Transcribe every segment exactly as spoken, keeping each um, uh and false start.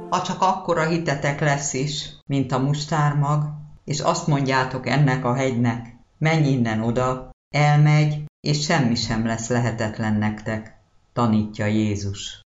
Ha csak akkora hitetek lesz is, mint a mustármag, és azt mondjátok ennek a hegynek, menj innen oda, elmegy, és semmi sem lesz lehetetlen nektek, tanítja Jézus.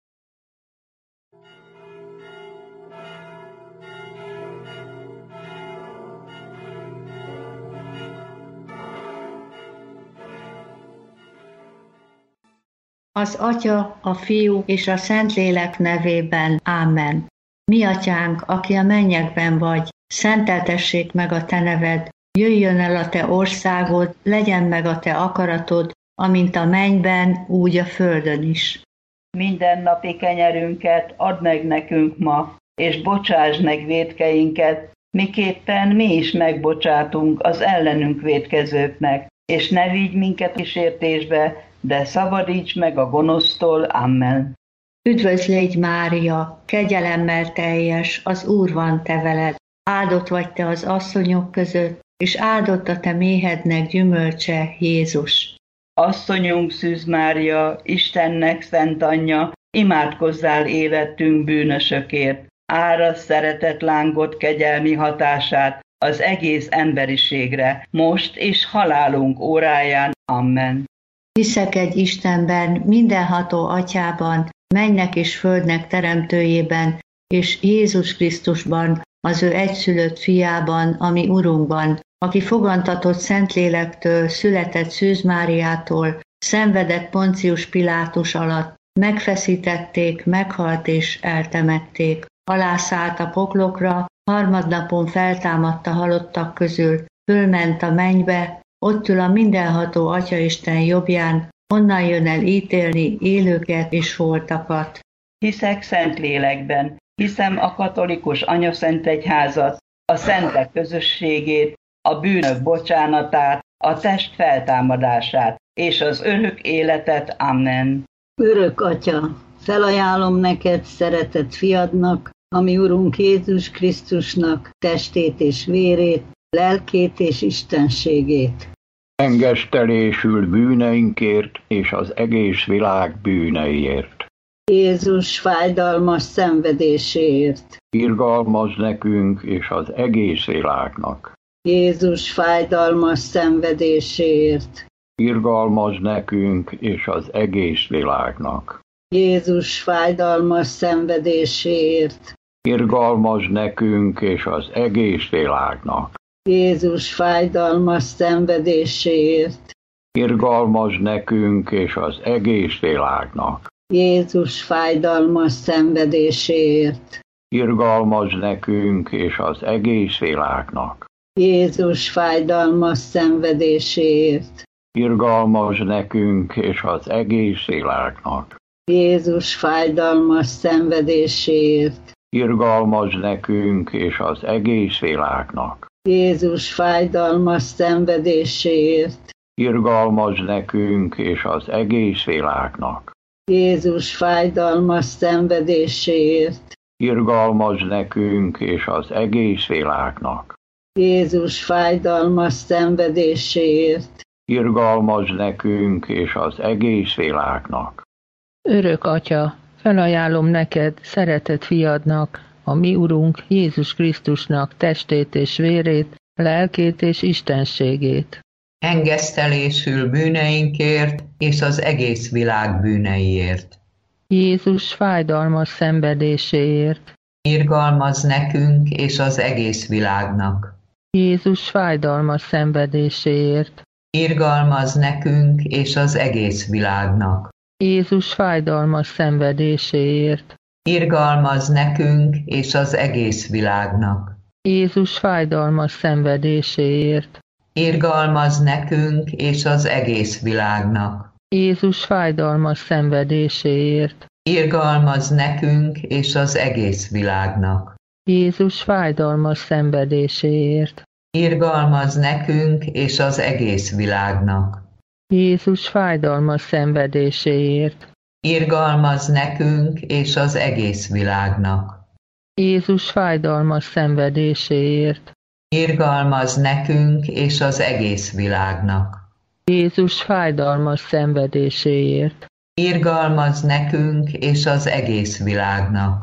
Az Atya, a Fiú és a Szentlélek nevében. Ámen. Mi Atyánk, aki a mennyekben vagy, szenteltessék meg a Te neved, jöjjön el a Te országod, legyen meg a Te akaratod, amint a mennyben, úgy a földön is. Mindennapi kenyerünket add meg nekünk ma, és bocsásd meg vétkeinket, miképpen mi is megbocsátunk az ellenünk vétkezőknek, és ne vigy minket kísértésbe, de szabadíts meg a gonosztól. Amen. Üdvözl légy, Mária, kegyelemmel teljes, az Úr van te veled, áldott vagy te az asszonyok között, és áldott a te méhednek gyümölcse, Jézus. Asszonyunk Szűz Mária, Istennek szent anyja, imádkozzál életünk bűnösökért, árasz szeretet lángot kegyelmi hatását az egész emberiségre, most és halálunk óráján. Amen. Hiszek egy Istenben, mindenható Atyában, mennynek és földnek teremtőjében, és Jézus Krisztusban, az ő egyszülött fiában, ami Urunkban, aki fogantatott Szentlélektől, született Szűz Máriától, szenvedett Poncius Pilátus alatt, megfeszítették, meghalt és eltemették. Alászállt a poklokra, harmadnapon feltámadt a halottak közül, fölment a mennybe, ott ül a mindenható Atyaisten jobbján, onnan jön el ítélni élőket és holtakat. Hiszek Szentlélekben, hiszem a katolikus anyaszentegyházat, a szentek közösségét, a bűnök bocsánatát, a test feltámadását és az örök életet. Amen. Örök Atya, felajánlom neked szeretett fiadnak, ami Urunk Jézus Krisztusnak testét és vérét, lelkét és istenségét. Engesztelésül bűneinkért és az egész világ bűneiért. Jézus fájdalmas szenvedéséért. Irgalmazz nekünk és az egész világnak. Jézus fájdalmas szenvedéséért. Irgalmazz nekünk és az egész világnak. Jézus fájdalmas szenvedéséért. Irgalmazz nekünk és az egész világnak. Jézus fájdalmas szenvedéséért. Irgalmazz nekünk és az egész világnak. Jézus fájdalmas szenvedéséért. Irgalmazz nekünk és az egész világnak. Jézus fájdalmas szenvedéséért. Irgalmazz nekünk és az egész világnak. Jézus fájdalmas szenvedéséért. Irgalmazz nekünk és az egész világnak. Jézus fájdalmas szenvedéséért. Irgalmazz nekünk és az egész világnak. Jézus fájdalmas szenvedéséért. Irgalmazz nekünk és az egész világnak. Jézus fájdalmas szenvedéséért. Irgalmazz nekünk és az egész világnak. Örök Atya, felajánlom neked, szeretett fiadnak, a mi Urunk Jézus Krisztusnak testét és vérét, lelkét és istenségét. Engesztelésül bűneinkért és az egész világ bűneiért. Jézus fájdalmas szenvedéséért. Irgalmazz nekünk és az egész világnak. Jézus fájdalmas szenvedéséért. Irgalmazz nekünk és az egész világnak. Jézus fájdalmas szenvedéséért. Irgalmazz nekünk és az egész világnak. Jézus fájdalmas szenvedéséért. Irgalmazz nekünk és az egész világnak. Jézus fájdalmas szenvedéséért. Irgalmazz nekünk és az egész világnak. Jézus fájdalmas szenvedéséért. Irgalmazz nekünk és az egész világnak. Jézus fájdalmas szenvedéséért. Irgalmazz nekünk és az egész világnak. Jézus fájdalmas szenvedéséért. Irgalmazz nekünk és az egész világnak. Jézus fájdalmas szenvedéséért. Irgalmazz nekünk és az egész világnak.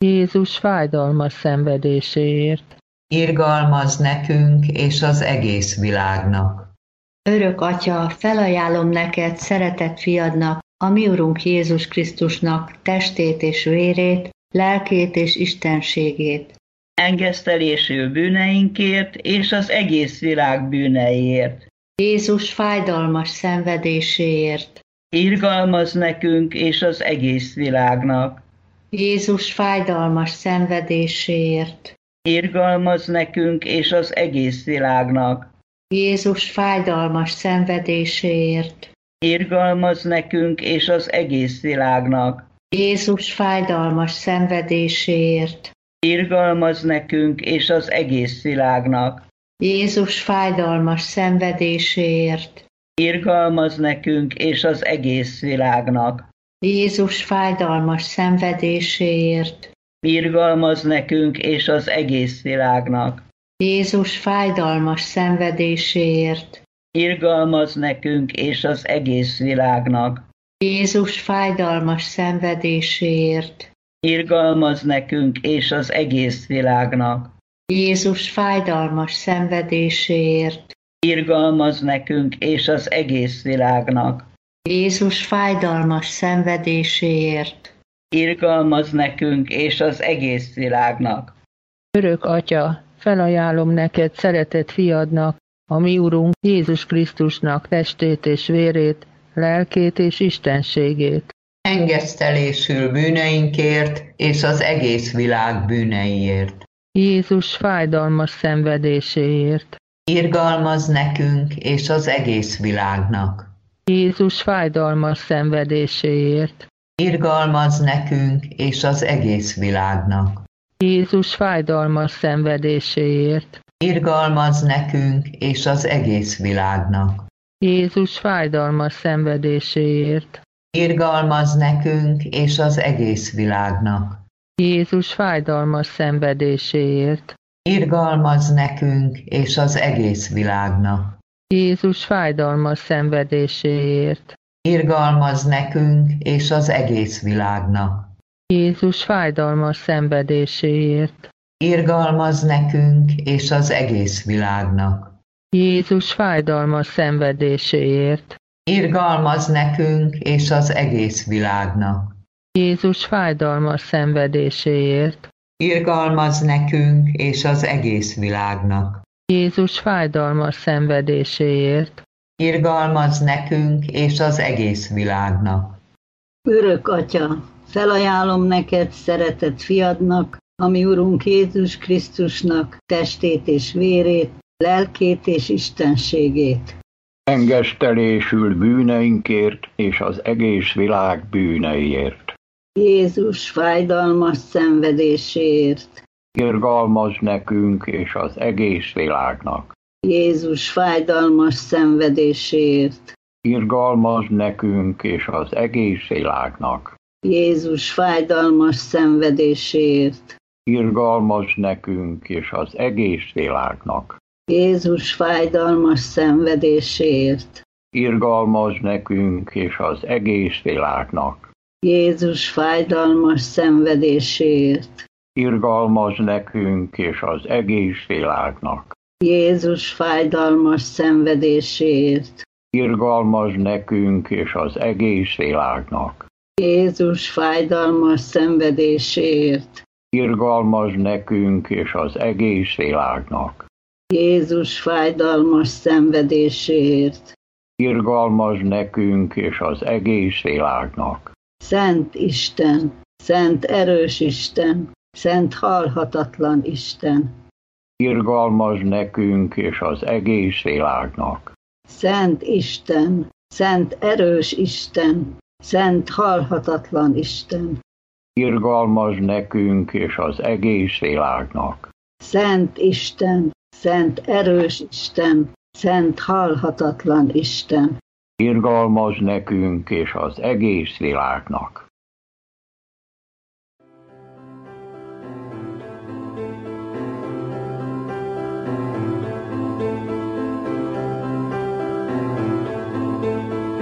Jézus fájdalmas szenvedéséért. Irgalmazz nekünk és az egész világnak. Örök Atya, felajánlom neked, szeretett fiadnak, a mi Urunk Jézus Krisztusnak testét és vérét, lelkét és istenségét. Engesztelésül bűneinkért és az egész világ bűneiért. Jézus fájdalmas szenvedéséért. Irgalmazz nekünk és az egész világnak. Jézus fájdalmas szenvedéséért. Irgalmazz nekünk és az egész világnak. Jézus fájdalmas szenvedéséért. Irgalmazz nekünk és az egész világnak. Jézus fájdalmas szenvedéséért. Irgalmazz nekünk és az egész világnak. Jézus fájdalmas szenvedéséért. Irgalmazz nekünk és az egész világnak. Jézus fájdalmas szenvedéséért. Irgalmazz nekünk és az egész világnak. Jézus fájdalmas szenvedéséért. Irgalmazz nekünk és az egész világnak. Jézus fájdalmas szenvedéséért. Irgalmazz nekünk és az egész világnak. Jézus fájdalmas szenvedéséért. Irgalmazz nekünk és az egész világnak. Jézus fájdalmas szenvedéséért. Irgalmazz nekünk és az egész világnak. Örök Atya, felajánlom neked, szeretett fiadnak, a mi Urunk Jézus Krisztusnak testét és vérét, lelkét és istenségét. Engesztelésül bűneinkért és az egész világ bűneiért. Jézus fájdalmas szenvedéséért. Irgalmazz nekünk és az egész világnak. Jézus fájdalmas szenvedéséért. Irgalmazz nekünk és az egész világnak. Jézus fájdalmas szenvedéséért. Irgalmazz nekünk és az egész világnak. Jézus fájdalmas szenvedéséért. Irgalmazz nekünk és az egész világnak. Jézus fájdalmas szenvedéséért. Irgalmazz nekünk és az egész világnak. Jézus fájdalmas szenvedéséért. Irgalmazz nekünk és az egész világnak. Jézus fájdalmas szenvedéséért. Irgalmazz nekünk és az egész világnak. Jézus fájdalmas szenvedéséért. Irgalmazz nekünk és az egész világnak. Jézus fájdalmas szenvedéséért. Irgalmazz nekünk és az egész világnak. Jézus fájdalmas szenvedéséért. Irgalmazz nekünk és az egész világnak. Örök Atya, felajánlom neked, szeretett fiadnak, a mi Urunk Jézus Krisztusnak testét és vérét, lelkét és istenségét. Engesztelésül bűneinkért és az egész világ bűneiért. Jézus fájdalmas szenvedéséért. Irgalmazz nekünk és az egész világnak. Jézus fájdalmas szenvedéséért. Irgalmazz nekünk és az egész világnak. Jézus fájdalmas szenvedéséért. Irgalmazz nekünk és az egész világnak. Jézus fájdalmas szenvedéséért. Irgalmazz nekünk és az egész világnak. Jézus fájdalmas szenvedéséért. Irgalmazz nekünk és az egész világnak. Jézus fájdalmas szenvedéséért. Irgalmazz nekünk és az egész világnak. Jézus fájdalmas szenvedéséért. Irgalmazz nekünk és az egész világnak. Jézus fájdalmas szenvedéséért. Irgalmazz nekünk és az egész világnak. Szent Isten, szent erős Isten, szent halhatatlan Isten. Irgalmazz nekünk és az egész világnak. Szent Isten, szent erős Isten, szent halhatatlan Isten. Irgalmazz nekünk és az egész világnak. Szent Isten, szent erős Isten, szent halhatatlan Isten. Irgalmazz nekünk és az egész világnak.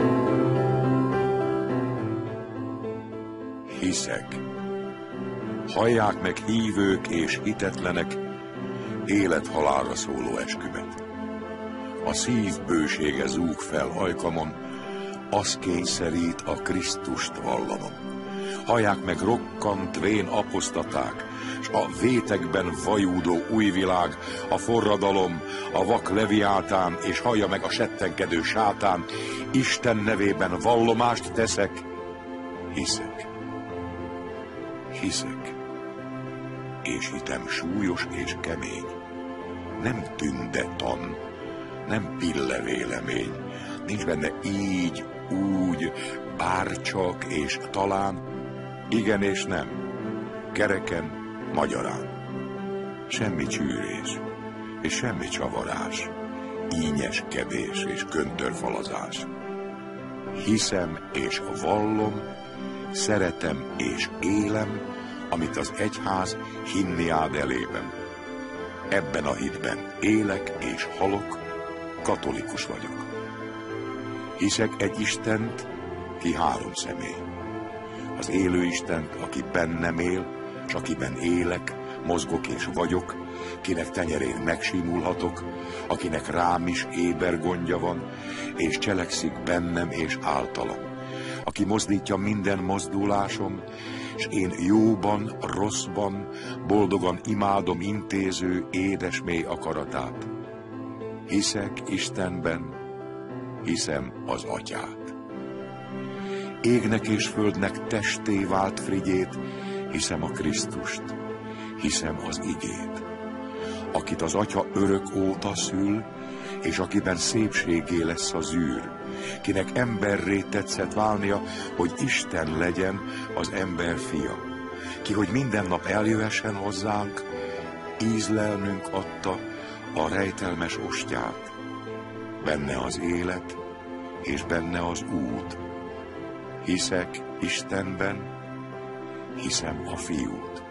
Hiszek. hallják meg hívők és hitetlenek élet-halálra szóló eskümet. A szív bősége zúg fel ajkamon, az kényszerít a Krisztust vallanom. Hallják meg rokkant vén apostaták, s a vétekben vajúdó új világ, a forradalom, a vak leviátán, és hallja meg a settenkedő sátán, Isten nevében vallomást teszek, hiszek, hiszek, és hitem súlyos és kemény, nem tündetan, nem pillevélemény, nincs benne így, úgy, bárcsak és talán, igen és nem, kereken, magyarán. Semmi csűrés, és semmi csavarás, ínyeskedés és göntörfalazás. Hiszem és vallom, szeretem és élem, amit az egyház hinni áld elében. Ebben a hitben élek és halok, katolikus vagyok. Hiszek egy Istent, ki három személy. Az élő Istent, aki bennem él, s akiben élek, mozgok és vagyok, kinek tenyerén megsimulhatok, akinek rám is éber gondja van, és cselekszik bennem és általa, aki mozdítja minden mozdulásom, s én jóban, rosszban, boldogan imádom intéző édesmély akaratát. Hiszek Istenben, hiszem az Atyát. Égnek és földnek testé vált Frigyét, hiszem a Krisztust, hiszem az igét, akit az Atya örök óta szül, és akiben szépségé lesz az űr, kinek emberré tetszett válnia, hogy Isten legyen az ember fia, ki, hogy minden nap eljöhessen hozzánk, ízlelnünk adta a rejtelmes ostyát, benne az élet, és benne az út. Hiszek Istenben, hiszem a Fiút.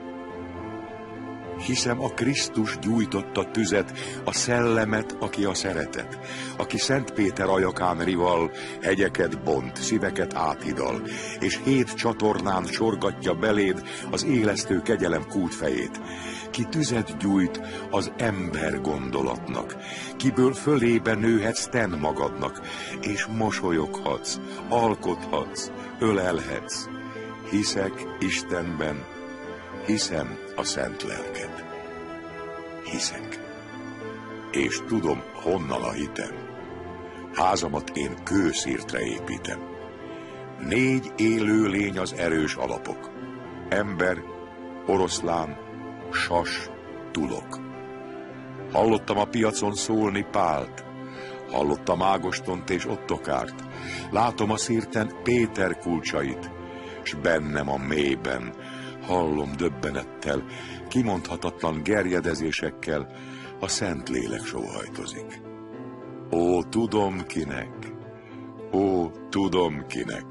Hiszem a Krisztus gyújtotta tüzet, a szellemet, aki a szeretet, aki Szent Péter ajakán rival, hegyeket bont, szíveket áthidal, és hét csatornán sorgatja beléd az élesztő kegyelem kútfejét. Ki tüzet gyújt az ember gondolatnak, kiből fölébe nőhetsz ten magadnak, és mosolyoghatsz, alkothatsz, ölelhetsz. Hiszek Istenben, hiszem a szent lelket. Hiszek. És tudom, honnan a hitem. Házamat én kőszirtre építem. Négy élő lény az erős alapok. Ember, oroszlán, sas, tulok. Hallottam a piacon szólni Pált, hallottam Ágostont és Ottokárt, látom a szirten Péter kulcsait, s bennem a mélyben hallom döbbenettel, kimondhatatlan gerjedezésekkel, a Szentlélek sóhajtozik. Ó, tudom kinek, ó, tudom kinek,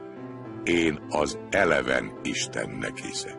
én az eleven Istennek hiszek.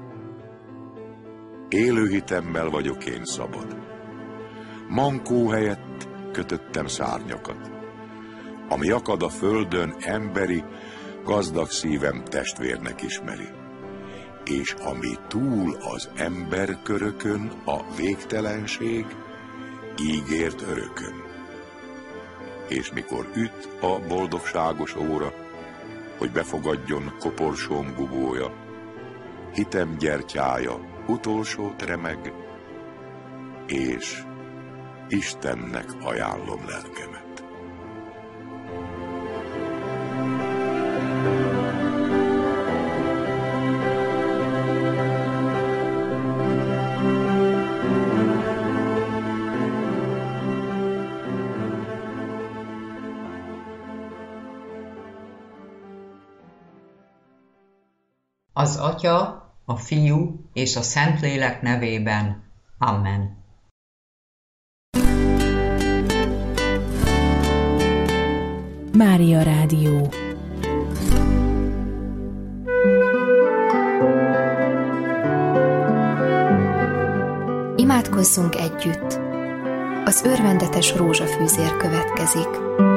Élő hitemmel vagyok én szabad. Mankó helyett kötöttem szárnyakat. Ami akad a földön emberi, gazdag szívem testvérnek ismeri. És ami túl az emberkörökön a végtelenség, ígért örökön. És mikor üt a boldogságos óra, hogy befogadjon koporsóm gubója, hitem gyertyája utolsót remeg, és Istennek ajánlom lelkemet. Az Atya, a Fiú és a Szentlélek nevében. Amen. Mária Rádió. Imádkozzunk együtt. Az örvendetes rózsafűzér következik.